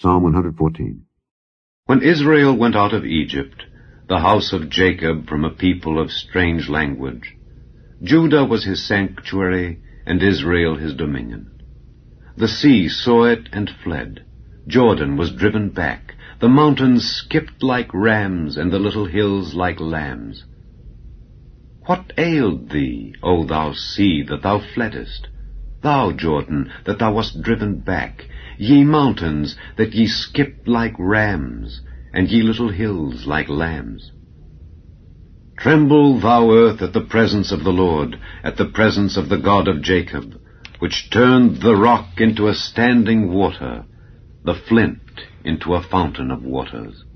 Psalm 114. When Israel went out of Egypt, the house of Jacob from a people of strange language, Judah was his sanctuary, and Israel his dominion. The sea saw it and fled. Jordan was driven back. The mountains skipped like rams, and the little hills like lambs. What ailed thee, O thou sea, that thou fleddest? Thou, Jordan, that thou wast driven back? Ye mountains, that ye skipped like rams, and ye little hills like lambs? Tremble, thou earth, at the presence of the Lord, at the presence of the God of Jacob, which turned the rock into a standing water, the flint into a fountain of waters.